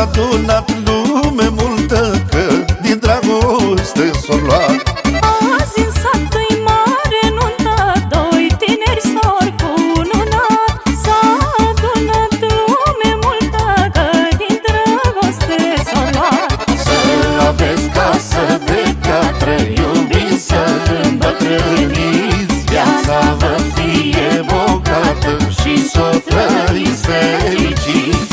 adunat lume multă, că din dragoste s-o luat. Azi în sat-i mare nunta, doi tineri s-or cununat. S-a adunat lume multă, că din dragoste s-o luat. Să aveți casă de piatră, iubiți să îmbătrâniți, viața vă fie bogată și s-o trăiți fericiți.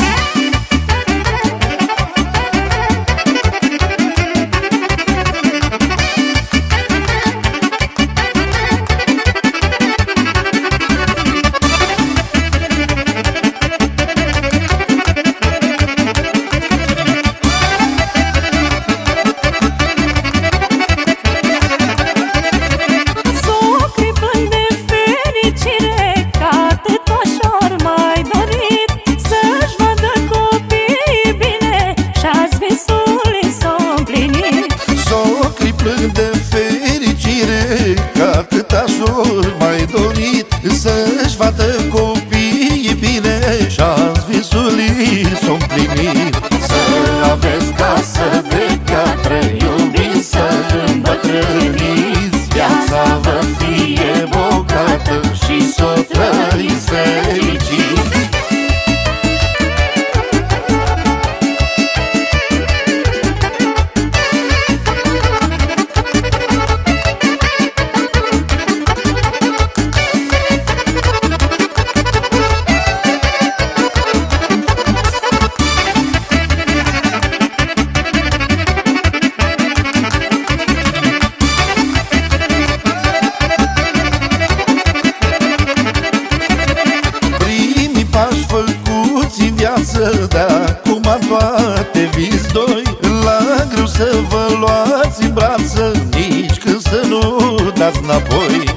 Plâng de fericire, că atât aș-or mai dorit, să-și vadă copiii bine și-azi visul s-o împlinit. Să aveți casă de piatră, iubiți să îmbătrâniți, viața vă fie bogată și s-o trăiți fericiți. Pași făcuți în viață, de acum toate vis doi, la greu să vă luați în brață, nici când să nu dați înapoi.